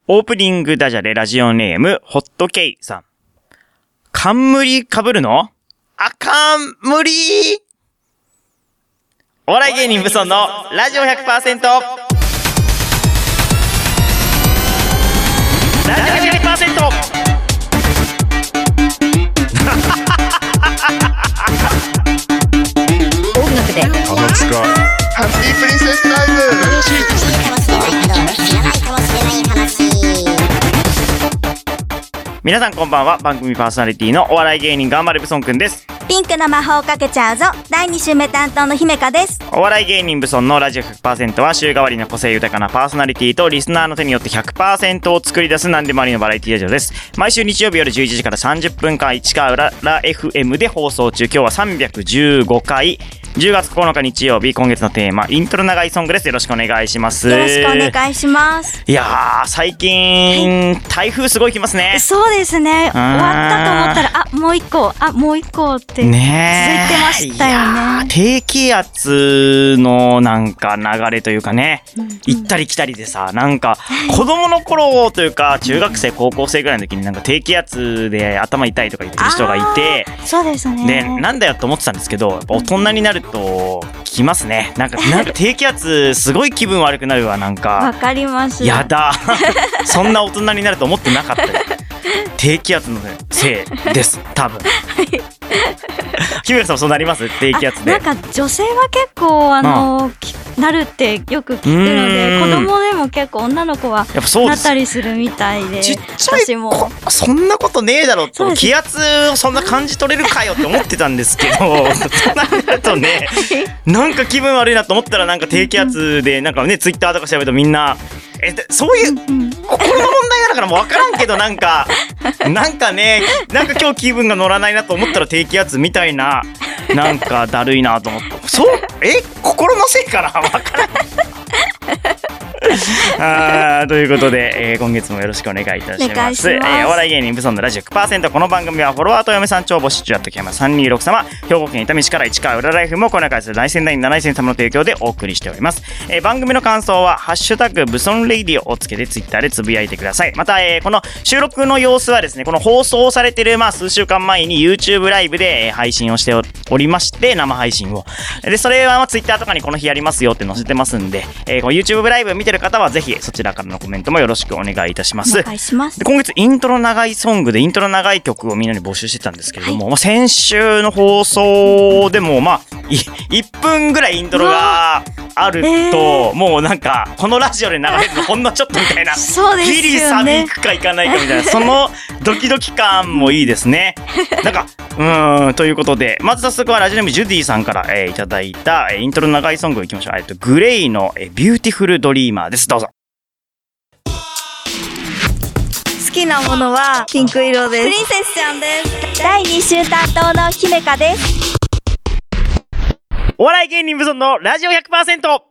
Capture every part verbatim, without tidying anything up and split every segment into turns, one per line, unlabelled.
オープニングダジャレラジオネーム、ホットケイさん。冠被るの？あかん、無理！お笑い芸人ブソンのラジオ ひゃくパーセント。ラジオ ひゃくパーセント。
音楽で
花塚ハッピープリンセスタイム。
皆さんこんばんは。番組パーソナリティのお笑い芸人がんばれブソンくんです。
ピンクの魔法をかけちゃうぞだいに週目担当の姫香です。
お笑い芸人ブソンのラジオ ひゃくパーセント は週替わりの個性豊かなパーソナリティとリスナーの手によって ひゃくパーセント を作り出す何でもありのバラエティラジオです。毎週日曜日夜じゅういちじからさんじゅっぷんかん市川うらら エフエム で放送中。今日はさんびゃくじゅうごかい、じゅうがつここのか日曜日、今月のテーマイントロ長いソングです。よろしくお願いします。
よろしくお願いします。
いやー最近、はい、台風すごい来ますね。
そうですね。終わったと思ったらあもう一個あもう一個って続いてましたよね。
低気圧のなんか流れというかね、うんうん、行ったり来たりでさ、なんか子供の頃というか中学生高校生ぐらいの時になんか低気圧で頭痛いとか言ってる人がいて、
そうですね。
でなんだよと思ってたんですけど、やっぱ大人になると来ますね。なんかなんか低気圧すごい気分悪くなるわ。なんか
わかります。
やだそんな大人になると思ってなかったよ。低気圧のせいです多分。姫香さんもそうなります？低気圧で。
なんか女性は結構あの、うん、なるってよく聞くので、子供でも結構女の子はなったりするみたいで、
ちっちゃい子もそんなことねえだろって、気圧をそんな感じ取れるかよって思ってたんですけどそうなるとね、なんか気分悪いなと思ったらなんか低気圧でなんかねツイッターとか調べるとみんなえそういう心の問題だからもう分からんけどなんかなんかねなんか今日気分が乗らないなと思ったら低気圧みたいななんかだるいなと思ってそうえ心のせいかな分からんあということで、えー、今月もよろしくお願いいたします。えー、お笑い芸人ブソンのラジオ ひゃくパーセント。 この番組はフォロワーと嫁さん超募集中やってきますさんにーろく様、兵庫県伊丹市から市川裏ライフもこの中です内戦第なな戦様の提供でお送りしております。えー、番組の感想はハッシュタグブソンレイディオをつけてツイッターでつぶやいてください。また、えー、この収録の様子はですね、この放送されてるまあ数週間前に YouTube ライブで配信をしておりまして、生配信をでそれはまあツイッターとかにこの日やりますよって載せてますんで、えー、この YouTube ライブ見てる方はぜひそちらからのコメントもよろしくお願いいたします。
お願いします。
で今月イントロ長いソングでイントロ長い曲をみんなに募集してたんですけれども、はい、まあ、先週の放送でもまあいっぷんぐらいイントロがあると、えー、もうなんかこのラジオで流れるのほんのちょっとみたいな
そうですよね、
ギリサビ行くか行かないかみたいなそのドキドキ感もいいですね。なんかうーんということで、まず早速はラジオネームジュディさんから、えー、いただいた、えー、イントロ長いソングいきましょう。えっとグレイの、えー、ビューティフルドリーマーです。どうぞ。
好きなものはピンク色です。プリンセスちゃんです。だいに週担当の姫香です。
お笑い芸人ブソンのラジオ ひゃくパーセント。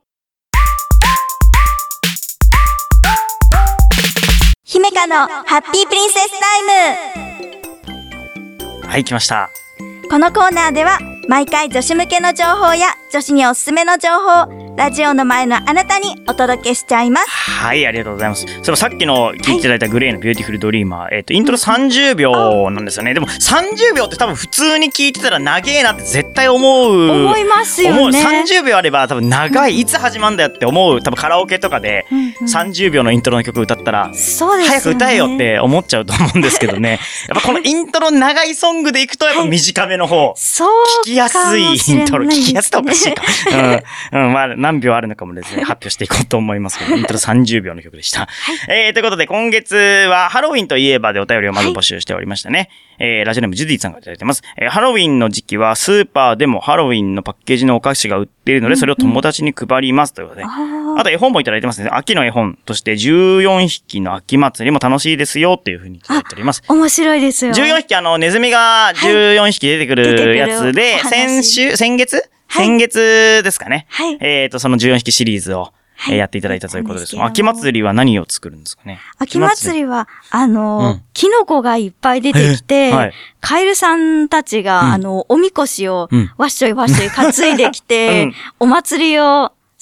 姫香のハッピープリンセスタ
イム。はい、来ました。
このコーナーでは毎回女子向けの情報や女子におすすめの情報、ラジオの前のあなたにお届けしちゃいます。
はい、ありがとうございます。それさっきの聞いていただいたグレイのビューティフルドリーマー、はい、えっとイントロさんじゅうびょうなんですよね。でもさんじゅうびょうって多分普通に聞いてたら長えなって絶対思う
思いますよね。
思うさんじゅうびょうあれば多分長い、いつ始まんだよって思う。多分カラオケとかでさんじゅうびょうのイントロの曲歌ったら、
そうですよね、
早く歌えよって思っちゃうと思うんですけどね。やっぱこのイントロ長いソングでいくとやっぱ短めの方、はい、
そう
聞きやすいイントロ、聞きやすいとおかしいか、うんうん、まあ何秒あるのかもですね発表していこうと思いますけど、イントロさんじゅうびょうの曲でした。はい、えー、ということで今月はハロウィンといえばでお便りをまず募集しておりましたね。はい、えー、ラジオネームジュディさんがいただいてます。えー、ハロウィンの時期はスーパーでもハロウィンのパッケージのお菓子が売っているので、それを友達に配りますということで、うんうん、あと絵本もいただいてますね。秋の絵本としてじゅうよんひきの秋祭りも楽しいですよっていう風にいただいております。
面白いですよ。
じゅうよんひき、あのネズミがじゅうよんひき出てくるやつで、はい、先週先月、はい、先月ですかね。はい、えっとそのじゅうよんひきシリーズをはい、やっていただいたということです。秋祭りは何を作るんですかね。
秋祭りは、あの、うん、キノコがいっぱい出てきて、はい、カエルさんたちが、うん、あの、おみこしを、わっしょいわっしょい担いできて、うん、お祭りを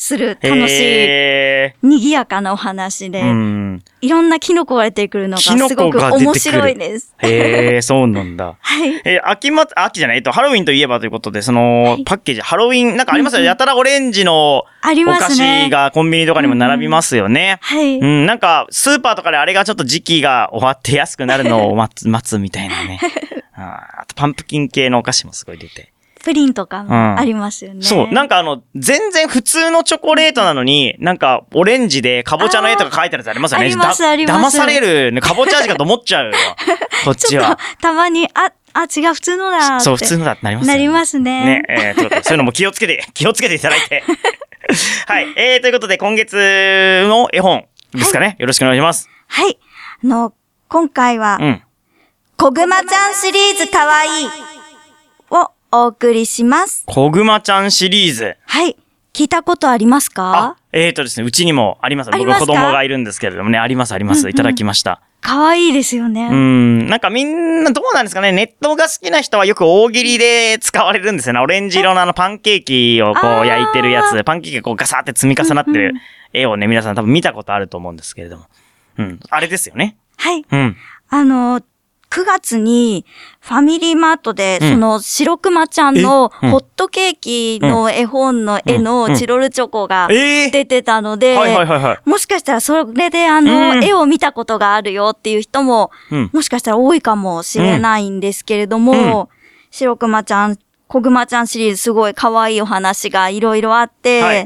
する楽しい、賑やかなお話で、うん、いろんなキノコが出てくるのがすごく面白いです。
へえ、そうなんだ。
はい。
えー、秋ま、秋じゃない、えっと、ハロウィンといえばということで、その、はい、パッケージ、ハロウィン、なんかありますよ、うん、やたらオレンジのお菓子がコンビニとかにも並びますよね。
うん、はい。
うん、なんか、スーパーとかであれがちょっと時期が終わって安くなるのを待つ、待つみたいなね。あ, あと、パンプキン系のお菓子もすごい出て。
プリンとかもありますよね、うん。
そう。なんかあの、全然普通のチョコレートなのに、なんかオレンジでカボチャの絵とか書いてあるやつありますよね。
ありますあります。
騙される、ね、カボチャ味かと思っちゃうよ。こっちは。
ちょっとたまに、あ、あ、違う、普通のだって。
そう、普通のだってなりますね。
なりますね。
ね、えー、ちょっとそういうのも気をつけて、気をつけていただいて。はい。えー、ということで今月の絵本ですかね。はい、よろしくお願いします。
はい。あの、今回は、うん。こぐまちゃんシリーズかわいいをお送りします。
こぐまちゃんシリーズ。
はい。聞いたことありますか？
あ、えーとですね、うちにもあります。僕は子供がいるんですけれどもね、ありますあります。いただきました。
かわいいですよね。
うん。なんかみんなどうなんですかね、ネットが好きな人はよく大喜利で使われるんですよね。オレンジ色のあのパンケーキをこう焼いてるやつ、パンケーキがこうガサーって積み重なってる絵をね、皆さん多分見たことあると思うんですけれども。うん。あれですよね。
はい。
うん。
あの、くがつにファミリーマートで、その白熊ちゃんのホットケーキの絵本の絵のチロルチョコが出てたので、もしかしたらそれであの絵を見たことがあるよっていう人も、もしかしたら多いかもしれないんですけれども、白熊ちゃん、こぐまちゃんシリーズすごい可愛いお話がいろいろあって、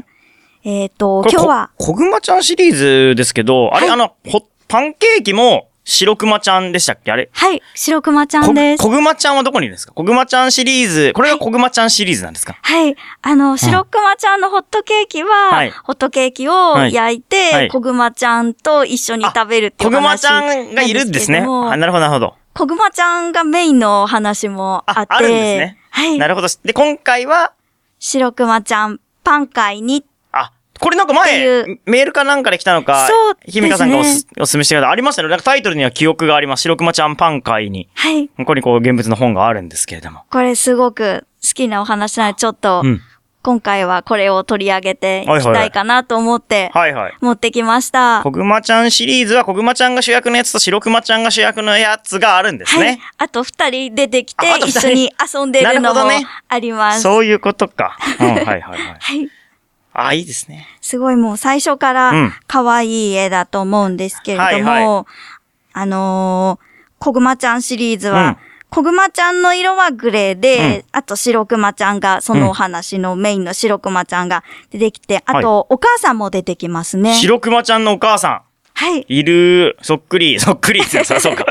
えっと、今日は。
こぐまちゃんシリーズですけど、あれあの、パンケーキも、白熊ちゃんでしたっけあれ？
はい、白熊ちゃんです。
こぐまちゃんはどこにいるんですか？こぐまちゃんシリーズ、これがこぐまちゃんシリーズなんですか？
はい。あの、白熊ちゃんのホットケーキは、はい、ホットケーキを焼いて、はい、こぐまちゃんと一緒に食べるっていう話なんですけども。
こぐまちゃんがいるんですね。あ、なるほど、なるほど。
こぐまちゃんがメインの話もあって。
あ、あるんですね。
はい。
なるほど。で、今回は、
白熊ちゃんパン会に、
これなんか前、メールかなんかで来たのか、そうですね。ひみかさんがおす、おすすめしてくれたありましたね。なんかタイトルには記憶があります。白熊ちゃんパン会に。
はい。
ここにこう現物の本があるんですけれども。
これすごく好きなお話なので、ちょっと、うん、今回はこれを取り上げていきたいかなと思って、はいはい。持ってきました。
こぐまちゃんシリーズはこぐまちゃんが主役のやつと白熊ちゃんが主役のやつがあるんですね。はい。
あと二人出てきて、一緒に遊んでるのもあります。
ね、そういうことか。うん、はいはいはい。
はい。
あ、いいですね。
すごいもう最初から可愛い絵だと思うんですけれども、うんはいはい、あのー、こぐまちゃんシリーズは、うん、こぐまちゃんの色はグレーで、うん、あと白熊ちゃんが、そのお話のメインの白熊ちゃんが出てきて、うん、あとお母さんも出てきますね。
白熊ちゃんのお母さん。
はい。
いる、そっくり、そっくりってそうか。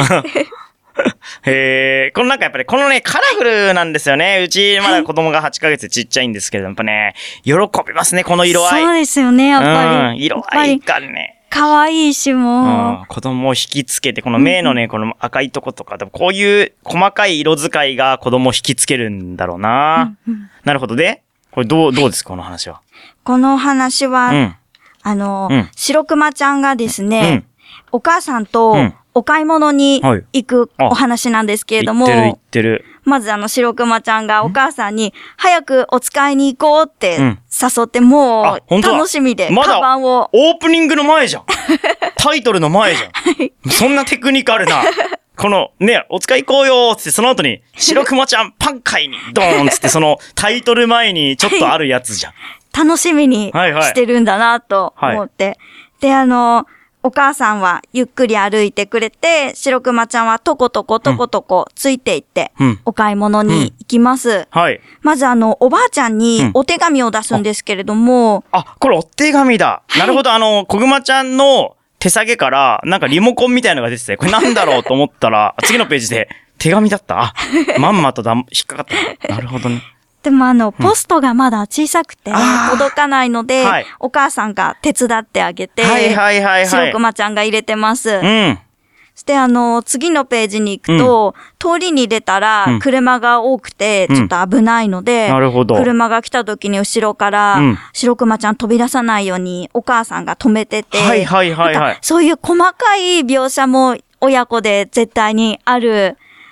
へえ、このなんかやっぱりこのね、カラフルなんですよね。うちまだ子供がはちかげつちっちゃいんですけど、やっぱね、喜びますね、この色合い。
そうですよね、やっぱり。
うん、色合いがね。
可愛いしも、
うん。子供を引きつけて、この目のね、うん、この赤いとことか、こういう細かい色使いが子供を引きつけるんだろうな。うんうん、なるほど。で、これどう、どうですか、この話は。
この話は、うん、あの、うん、白熊ちゃんがですね、うん、お母さんと、うんお買い物に行くお話なんですけれども、
はい、行ってる行ってる。
まずあの白熊ちゃんがお母さんに早くお使いに行こうって誘ってもう楽しみでカバンを。
まだオープニングの前じゃん。タイトルの前じゃん。はい、そんなテクニカルな。このね、お使い行こうよーってその後に白熊ちゃんパン会にドーンつってそのタイトル前にちょっとあるやつじゃん。
はい、楽しみにしてるんだなと思って。はいはい、で、あの、お母さんはゆっくり歩いてくれて、白熊ちゃんはとことことことこついていって、うん、お買い物に行きます。うん、はい。まずあの、おばあちゃんにお手紙を出すんですけれども。
うん、あ, あ、これお手紙だ。はい、なるほど。あの、こぐまちゃんの手提げから、なんかリモコンみたいなのが出てて、これなんだろうと思ったら、次のページで手紙だった。あ、まんまとだ引っかかった。なるほどね。
でもあの、ポストがまだ小さくて、届かないので、はい、お母さんが手伝ってあげて、はいはいはいはい、白熊ちゃんが入れてます。うん。そしてあの、次のページに行くと、うん、通りに出たら、車が多くて、ちょっと危ないので、うん、なるほど。車が来た時に後ろから、うん、白熊ちゃん飛び出さないように、お母さんが止めてて、はいはいはいはい。そういう細かい描写も親子で絶対にある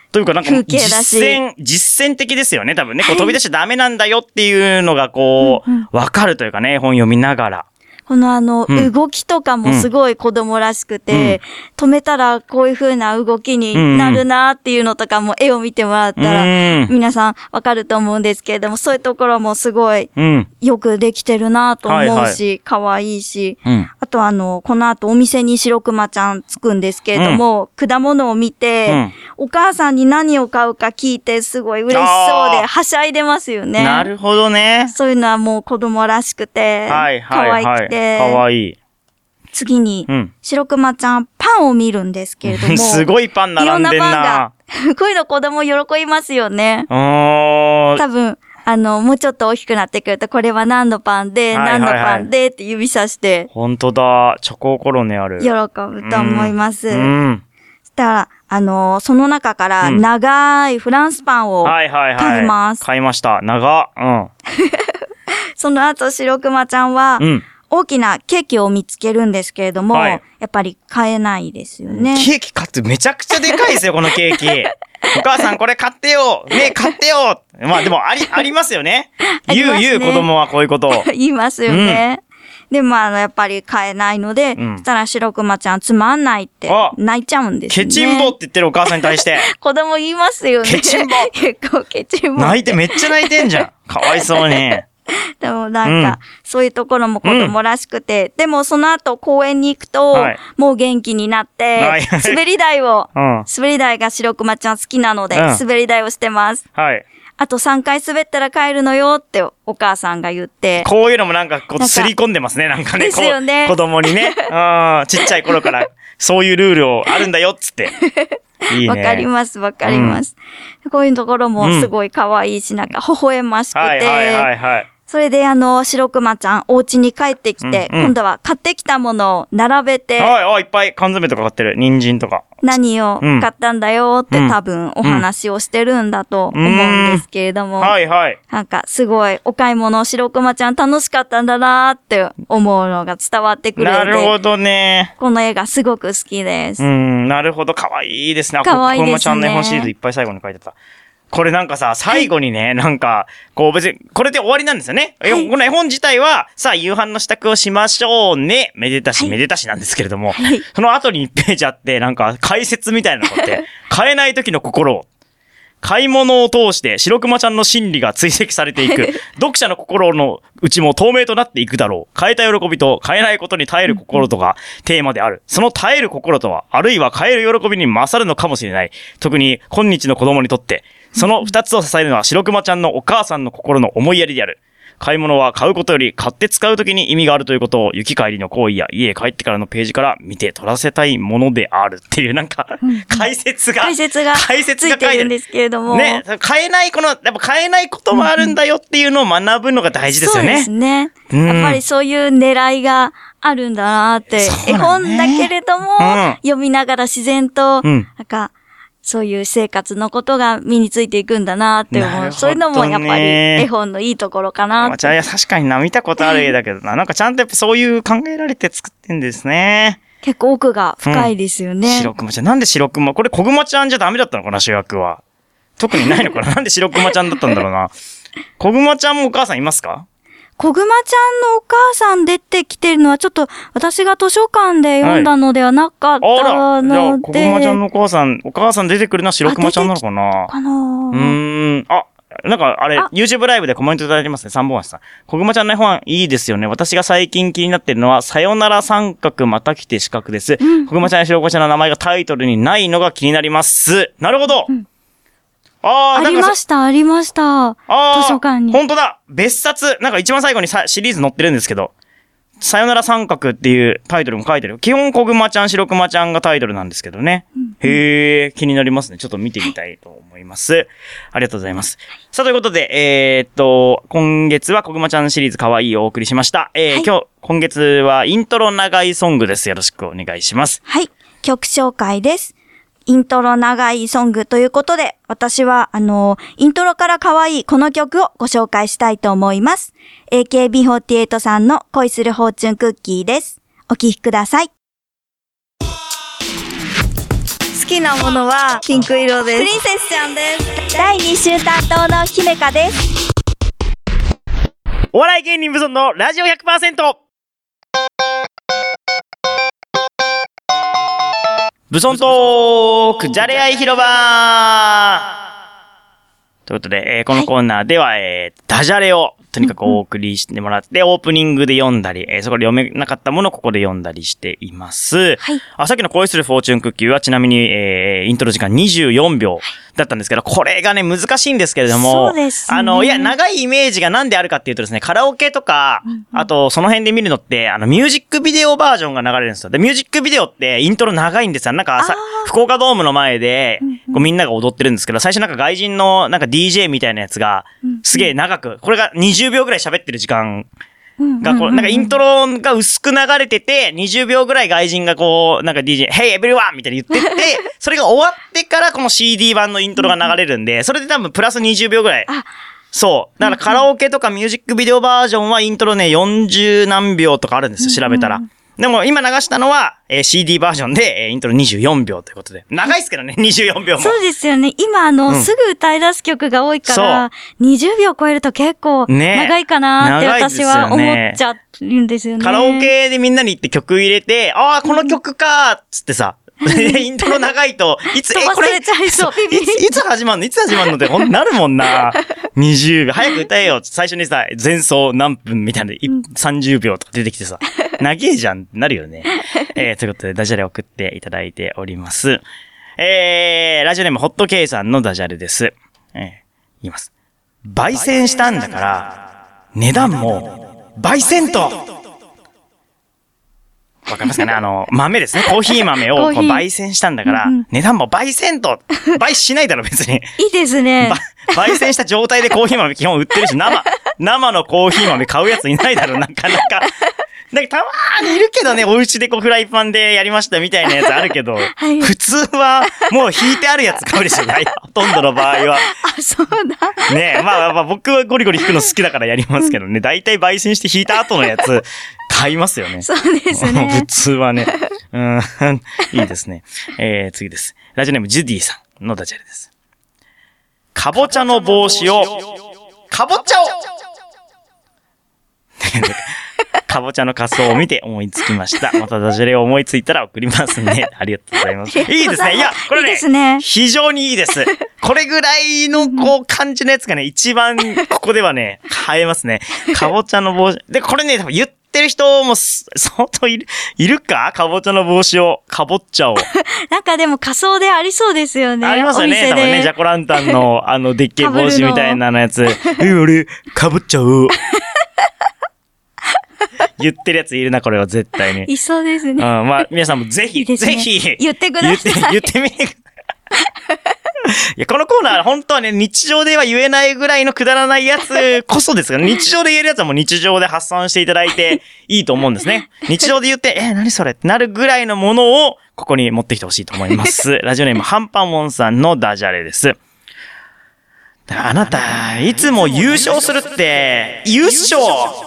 というかなんか実践、実践的ですよね、多分ね。こう飛び出しちゃダメなんだよっていうのがこう、わ、うん、かるというかね、本読みながら。
このあの、うん、動きとかもすごい子供らしくて、うん、止めたらこういう風な動きになるなっていうのとかも絵を見てもらったら、うん、皆さんわかると思うんですけれども、そういうところもすごいよくできてるなと思うし、はいはい、可愛いし、うん、あとあの、この後お店に白熊ちゃん着くんですけれども、うん、果物を見て、うん、お母さんに何を買うか聞いてすごい嬉しそうではしゃいでますよね。
なるほどね。
そういうのはもう子供らしくて、はいはいはい、可愛くて、
かわいい。
次に、うん、白熊ちゃんパンを見るんですけれども。
すごいパン並んでんな。いろんなパンが。
こういうの子供喜びますよね。多分、あの、もうちょっと大きくなってくると、これは何のパンで、はいはいはい、何のパンでって指さして。
ほんとだ。チョココロネある。
喜ぶと思います。うん。そしたら、あの、その中から長いフランスパンを買います。はいはいはい。
買いました。長。うん。
その後、白熊ちゃんは、うん、大きなケーキを見つけるんですけれども、はい、やっぱり買えないですよね。
ケーキ買ってめちゃくちゃでかいですよ、このケーキ。お母さんこれ買ってよね買ってよまあでもあり、ありますよね。言う、ね、言う子供はこういうことを。
言いますよね。うん、でもあの、やっぱり買えないので、うん、そしたら白熊ちゃんつまんないって泣いちゃうんですよね。
ケチンボって言ってるお母さんに対して。
子供言いますよね。
ケチンボ
結構ケチンボ。
泣いてめっちゃ泣いてんじゃん。かわいそうに。
でもなんか、うん、そういうところも子供らしくて、うん、でもその後公園に行くと、はい、もう元気になって、はい、滑り台を、うん、滑り台が白熊ちゃん好きなので、うん、滑り台をしてます。はい。あとさんかい滑ったら帰るのよってお母さんが言って。
こういうのもなんかこう、すり込んでますね、なんかね。
ですよね。
子供にね。うん。ちっちゃい頃から、そういうルールをあるんだよ、っつって。いいね。
わかります、わかります、うん。こういうところもすごい可愛いし、なんか微笑ましくて。はいはいはいはい。それであの、白熊ちゃん、お家に帰ってきて、うんうん、今度は買ってきたものを並べて。
はい、あ、いっぱい缶詰とか買ってる。人参とか。
何を買ったんだよって多分お話をしてるんだと思うんですけれども。うんうん、はいはい。なんかすごいお買い物、白熊ちゃん楽しかったんだなーって思うのが伝わってくるので。
なるほどね。
この絵がすごく好きです。
うん、なるほど。かわいいですね。
かわいいですね。
このちゃんの絵本シリーズいっぱい最後に書いてた。これなんかさ、最後にね、はい、なんか、こう別に、これで終わりなんですよね。はい、この絵本自体は、さあ夕飯の支度をしましょうね。めでたし、はい、めでたしなんですけれども、はい、その後にいちページあって、なんか解説みたいなのって、買えない時の心を、買い物を通して白熊ちゃんの心理が追跡されていく。読者の心の内も透明となっていくだろう。変えた喜びと変えないことに耐える心とがテーマである。その耐える心とは、あるいは変える喜びに勝るのかもしれない。特に今日の子供にとって、その二つを支えるのは白熊ちゃんのお母さんの心の思いやりである。買い物は買うことより買って使うときに意味があるということを行き帰りの行為や家へ帰ってからのページから見て取らせたいものであるっていうなんか、うんうん、解説が
解説が解説がついてるんですけれども
ね、買えないこのやっぱ買えないこともあるんだよっていうのを学ぶのが大事ですよね。
そうですね、うん、やっぱりそういう狙いがあるんだなって、ね、絵本だけれども、うん、読みながら自然と、うん、なんかそういう生活のことが身についていくんだなって思う。ね、そういうのもやっぱり絵本のいいところかなって。
じゃあ確かにな、見たことある絵だけどな。なんかちゃんとやっぱそういう考えられて作ってんですね。
結構奥が深いですよね。うん、
白熊ちゃん。なんで白熊これ小熊ちゃんじゃダメだったのかな、主役は。特にないのかななんで白熊ちゃんだったんだろうな。小熊ちゃんもお母さんいますか？
小熊ちゃんのお母さん出てきてるのはちょっと私が図書館で読んだのではなかったので。はい、あら、じゃあ小
熊ちゃんのお母さん、お母さん出てくるのは白熊ちゃんなのかな？
かな？う
ーん。あ、なんかあれ、YouTube ライブでコメントいただいてますね。三本足さん。小熊ちゃんの絵本いいですよね。私が最近気になってるのは、さよなら三角また来て四角です。うん、小熊ちゃんや白熊ちゃんの名前がタイトルにないのが気になります。なるほど。うん
ああ、ありました、ありました。図書館に。
ほんとだ別冊なんか一番最後にさシリーズ載ってるんですけど、さよなら三角っていうタイトルも書いてる。基本小熊ちゃん、白熊ちゃんがタイトルなんですけどね。うん、へえ、気になりますね。ちょっと見てみたいと思います。ありがとうございます。さあ、ということで、えー、っと、今月は小熊ちゃんシリーズかわいいをお送りしました。えー、はい、今日、今月はイントロ長いソングです。よろしくお願いします。
はい。曲紹介です。イントロ長いソングということで、私は、あの、イントロから可愛いこの曲をご紹介したいと思います。エーケービーフォーティーエイト さんの恋するフォーチュンクッキーです。お聴きください。好きなものはピンク色です。プリンセスちゃんです。だいに週担当の姫香です。
お笑い芸人無尊のラジオ ひゃくパーセント。ブソントークじゃれ合い広場ということで、えー、このコーナーでは、はい、えー、ダジャレをとにかくお送りしてもらって、うんうん、オープニングで読んだり、えー、そこで読めなかったものをここで読んだりしています。はい。あ、さっきの恋するフォーチュンクッキーはちなみに、えー、イントロ時間にじゅうよんびょうだったんですけど、これがね、難しいんですけれども、
そうですね。
あの、いや、長いイメージがなんであるかっていうとですね、カラオケとか、うんうん、あと、その辺で見るのって、あの、ミュージックビデオバージョンが流れるんですよ。で、ミュージックビデオってイントロ長いんですよ。なんかさ、福岡ドームの前で、うんうん、こうみんなが踊ってるんですけど、最初なんか外人のなんか ディージェー みたいなやつが、すげえ長く、これがにじゅうびょうぐらい喋ってる時間が、こう、なんかイントロが薄く流れてて、にじゅうびょうぐらい外人がこう、なんか ディージェー、Hey everyone! みたいに言ってて、それが終わってからこの シーディー 版のイントロが流れるんで、それで多分プラスにじゅうびょうぐらい。そう。だからカラオケとかミュージックビデオバージョンはイントロね、よんじゅうなんびょうとかあるんですよ、調べたら。でも今流したのは、えー、シーディー バージョンで、えー、イントロにじゅうよんびょうということで。長いっすけどね、にじゅうよんびょうも。
そうですよね。今あの、うん、すぐ歌い出す曲が多いから、にじゅうびょう超えると結構長いかなって私は思っちゃうんですよね。
カラオケでみんなに行って曲入れて、ああ、この曲かーっつってさ、イントロ長いと、いつ、え、これ、いつ、いつ始まんのいつ始まんのってほんなるもんな。にじゅうびょう。早く歌えよ。最初にさ、前奏何分みたいな、さんじゅうびょうとか出てきてさ、長えじゃんってなるよね。えー、ということで、ダジャレ送っていただいております。えー、ラジオネームホットケイさんのダジャレです。えー、言います。焙煎したんだから、値段も、焙煎とわかりますかねあの、豆ですね。コーヒー豆をこう焙煎したんだから、値段も焙煎と、焙しないだろ別に。
いいですね。
焙煎した状態でコーヒー豆基本売ってるし、生、生のコーヒー豆買うやついないだろ、なかなか。なんかたまーにいるけどね、お家でこうフライパンでやりましたみたいなやつあるけど、はい、普通はもう引いてあるやつ買うでしょ、ほとんどの場合は。
あ、そうだ。
ねえ、まあまあ僕はゴリゴリ引くの好きだからやりますけどね、だいたい焙煎して引いた後のやつ買いますよね。
そうですね。
普通はね。うん、いいですね。えー、次です。ラジオネームジュディさんのダジャレです。かぼちゃの帽子を、かぼちゃをかぼちゃの仮装を見て思いつきました。またダジャレを思いついたら送りますね。ありがとうございます。いいですね。いや、これね、いいですね、非常にいいです。これぐらいのこう感じのやつがね、一番ここではね、映えますね。かぼちゃの帽子。で、これね、多分言ってる人も相当いる、いるかかぼちゃの帽子を、かぼっちゃを。
なんかでも仮装でありそうですよね。
ありますよね。多分ね、ジャコランタンのあの、でっけえ帽子みたいなのやつ。え、俺、かぶっちゃう。言ってるやついるな、これは絶対に。
いそうですね。
うん、まあ、皆さんもぜひ、いいね、ぜひ。
言ってください。
言って、言ってみてください。いや、このコーナー、本当はね、日常では言えないぐらいのくだらないやつこそですが、日常で言えるやつはもう日常で発散していただいていいと思うんですね。日常で言って、え、何それってなるぐらいのものを、ここに持ってきてほしいと思います。ラジオネーム、ハンパモンさんのダジャレです。あなた、いつも優勝するって、優勝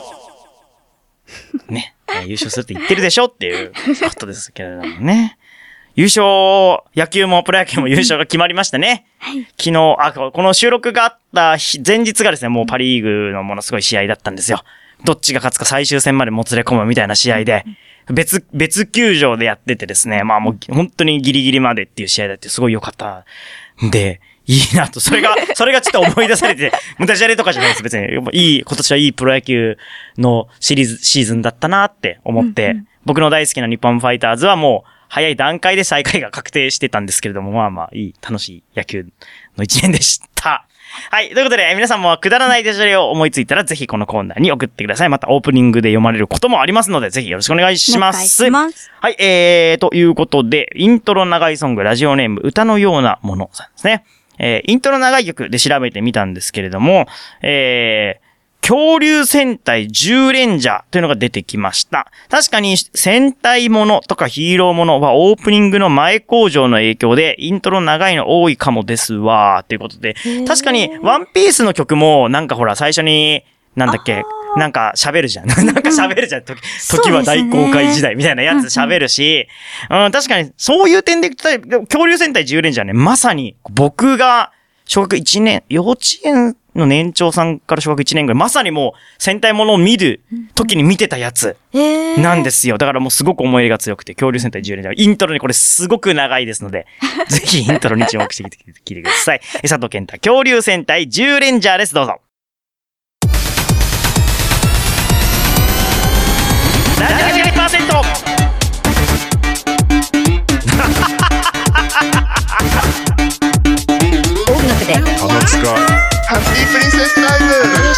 ね、優勝するって言ってるでしょっていうことですけれどもね。優勝、野球もプロ野球も優勝が決まりましたね。昨日、あ、この収録があった前日がですね、もうパリーグのものすごい試合だったんですよ。どっちが勝つか最終戦までもつれ込むみたいな試合で、別、別球場でやっててですね、まあもう本当にギリギリまでっていう試合だってすごい良かったんで、いいなと。それが、それがちょっと思い出されて、ダジャレとかじゃないです。別に。いい、今年はいいプロ野球のシリーズ、シーズンだったなって思って、うんうん、僕の大好きな日本ファイターズはもう、早い段階で最下位が確定してたんですけれども、まあまあ、いい、楽しい野球の一年でした。はい。ということで、皆さんもくだらないダジャレを思いついたら、ぜひこのコーナーに送ってください。またオープニングで読まれることもありますので、ぜひよろしくお願いします。
お願いします。
はい。えー、ということで、イントロ長いソング、ラジオネーム、歌のようなものさんですね。えー、イントロ長い曲で調べてみたんですけれども、えー、恐竜戦隊じゅうレンジャーというのが出てきました。確かに戦隊ものとかヒーローものはオープニングの前工場の影響でイントロ長いの多いかもですわーということで、確かにワンピースの曲もなんかほら最初になんだっけ、 なんか喋るじゃん。なんか喋るじゃん。時, 時は大航海時代みたいなやつ喋るし、うん、確かにそういう点で言ったら、恐竜戦隊自由レンジャーね、まさに僕が小学いちねん、幼稚園の年長さんから小学いちねんぐらい、まさにもう戦隊ものを見る時に見てたやつなんですよ。だからもうすごく思い入れが強くて、恐竜戦隊じゅうレンジャー、イントロにこれすごく長いですので、ぜひイントロに注目してきてください。佐藤健太、恐竜戦隊じゅうレンジャーです。どうぞ。ななじゅうにパーセント 音楽で
浜塚ハッピープリンセスタイム。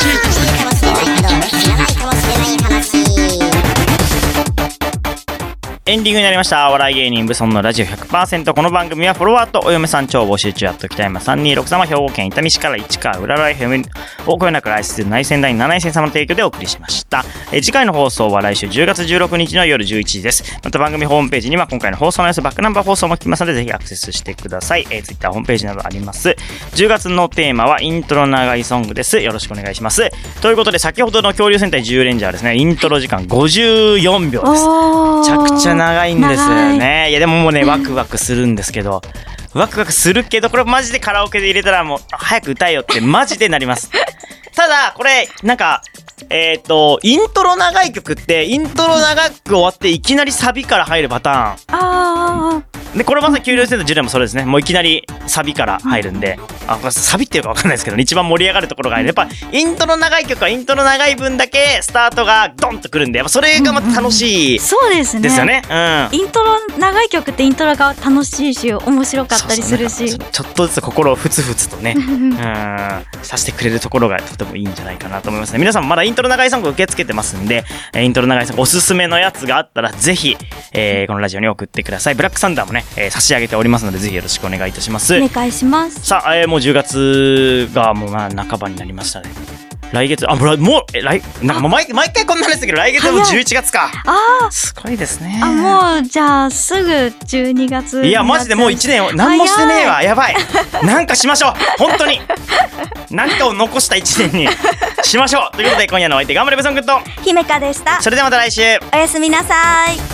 エンディングになりました。お笑い芸人ブソンのラジオ ひゃくパーセント。 この番組はフォロワーとお嫁さん超募集中。やっと北山さんにーろく様、兵庫県伊丹市から市川うらら エフエム をこよなく愛する内戦第なな戦様の提供でお送りしました。え次回の放送は来週じゅうがつじゅうろくにちの夜じゅういちじです。また番組ホームページには今回の放送の様子、バックナンバー放送も聞きますので、ぜひアクセスしてください。えー、Twitter ホームページなどあります。じゅうがつのテーマはイントロ長いソングです。よろしくお願いします。ということで、先ほどの恐竜戦隊じゅうレンジャーですね、イントロ時間ごじゅうよんびょうです。めちゃくちゃ長いんですよね。いやでももうね、ワクワクするんですけど、ワクワクするけど、これマジでカラオケで入れたらもう早く歌えよってマジでなります。ただこれなんかえっとイントロ長い曲ってイントロ長く終わっていきなりサビから入るパターン。
あ
でこれまさに恐竜戦隊じゅうレンもそれですね。もういきなりサビから入るんで、あ、これサビっていうかわかんないですけど、ね、一番盛り上がるところがやっぱイントロ長い曲はイントロ長い分だけスタートがドンとくるんで、やっぱそれがまた楽しい、
そうですね。
ですよね。うん。
イントロ長い曲ってイントロが楽しいし面白かったりするし、
そうそう、ちょっとずつ心をふつふつとね、うんさせてくれるところがとてもいいんじゃないかなと思いますね。皆さんまだイントロ長いソング受け付けてますんで、イントロ長いソングおすすめのやつがあったらぜひ、えー、このラジオに送ってください。ブラックサンダーもね、えー、差し上げておりますので、ぜひよろしくお願いいたします。
お願いします。
さあ、えー、もうじゅうがつがもうまあ半ばになりましたね。来月、あ、もう、もうえ来なんかもう毎毎回こんなんですけど、来月はもうじゅういちがつか。
ああ、
すごいですね。
あ、もうじゃあすぐじゅうにがつ。
いやマジでもういちねん何もしてねえわ。やばい。なんかしましょう。本当に。何かを残したいちねんにしましょう。ということで今夜のお相手、頑張れブソングッド
姫香でした。
それではまた来週。
おやすみなさい。